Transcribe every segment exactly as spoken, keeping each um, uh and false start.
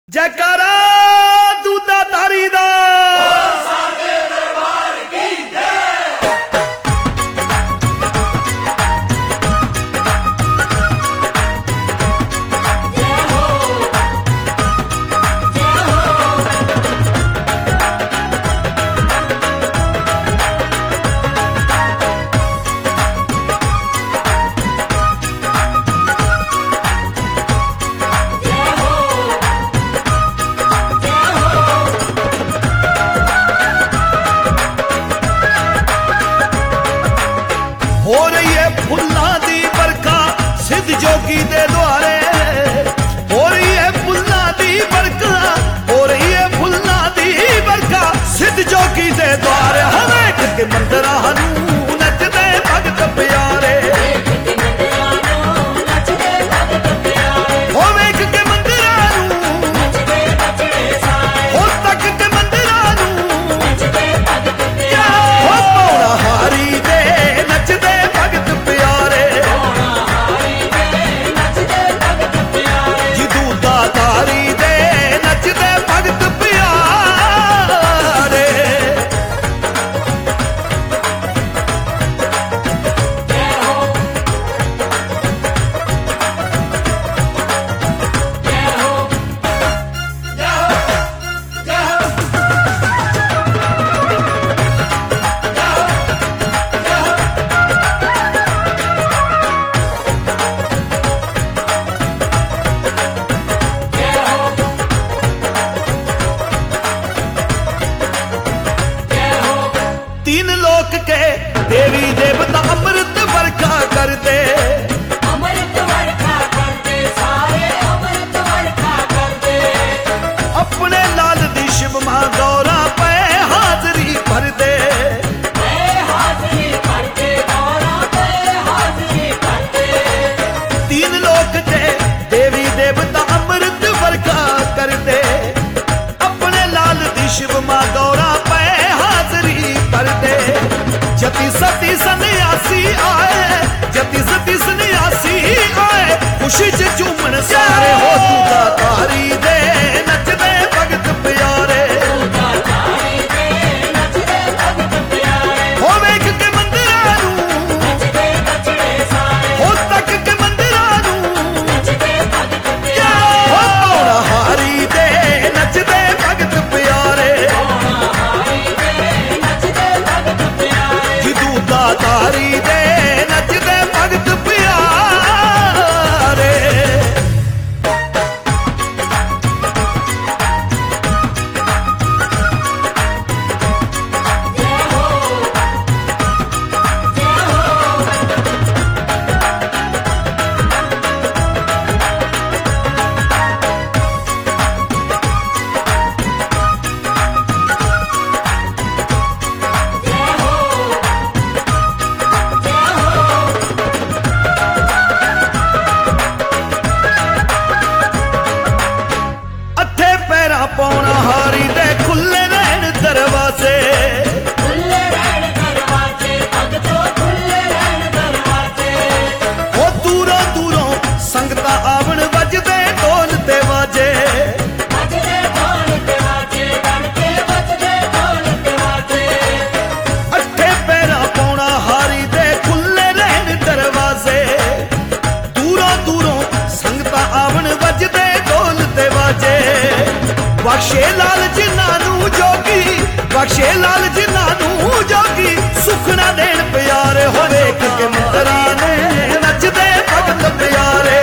जयकारा दूधा धारी दा हो रही है फुल्लां दी बरखा सिद्ध जोगी दे द्वारे हो रही है फुल्लां दी बरखा हो रही है फुल्लां दी बरखा सिद्ध जोगी दे द्वारे हमें के मंदरा नू नचदे भगत प्यारे हो वेख के मंदरा नू हो तक के मंदरा नू हो पौड़ा हारी दे नचदे भगत प्यारे जी दूधा धारी दे नचदे भगत प्यारे तीन लोक के देवी देवता अमृत वर्षा करते अमृत वर्षा करते सारे अमृत वर्षा करते अपने लाल दी शिव मां गौरा पे हाजरी भरते हाजरी करते गौरा पे हाजरी करते तीन लोक के देवी देवता अमृत वर्षा करते अपने लाल दी शिव मां गौरा पे हाजरी करते जति सती सन्यासी आए जति सती सन्यासी आए खुशी च झूमन सारे हो दूधा धारी दे नचदे भगत प्यारे हो वेख के मंदिरा नू हो तक के मंदिरा नू हो पौड़ा हारी दे नचदे भगत प्यारे जी दूधा धारी दे नचदे भगत प्यारे अथे पैरा पौना हारी दे खुले रहन दरवाजे खुले रहन दरवाजे भगतों खुले रहन दरवाजे हो दूरों दूरों संगता आवन वजदे ढोल ते वाजे बजदे ढोल ते बाजे गणके बजदे ढोल ते बाजे अठे पैरा पौना हारी दे खुले रहन दरवाजे दूरों दूरों संगता आवन वजदे ढोल ते वाजे बख्शे लाल जिन्ना नू जोगी बख्शे लाल जिन्ना नू जोगी सुखना देन प्यारे हो वेख के मंदरा ने नचदे भगत प्यारे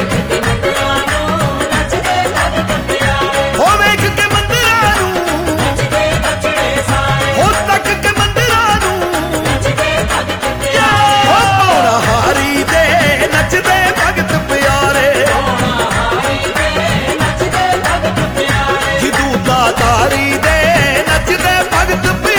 हो वेख के मंदरा नू हो तक के मंदरा नू हो पौड़ा हारी दे नचदे भगत प्यारे जी दूधा धारी दे नचदे भगत प्यारे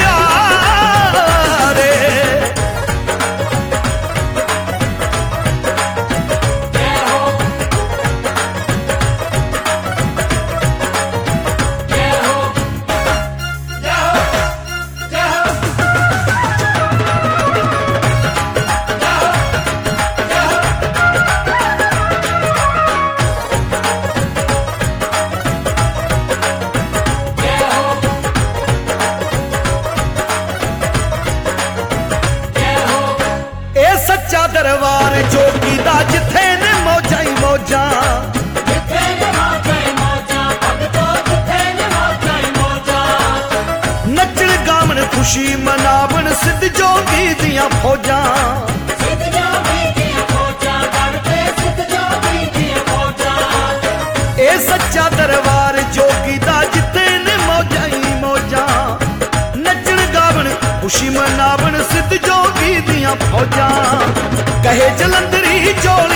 खुशी मनावन सिद्ध जोगी दियां फौजां सिद्ध जोगी दियां फौजां बनके सिद्ध जोगी दियां फौजां ए सच्चा दरबार जोगी दा जिथे ने मौजां ही मौजां नचण गावन खुशी मनावन सिद्ध जोगी दियां फौजां कहे जलंधरी जोड़ी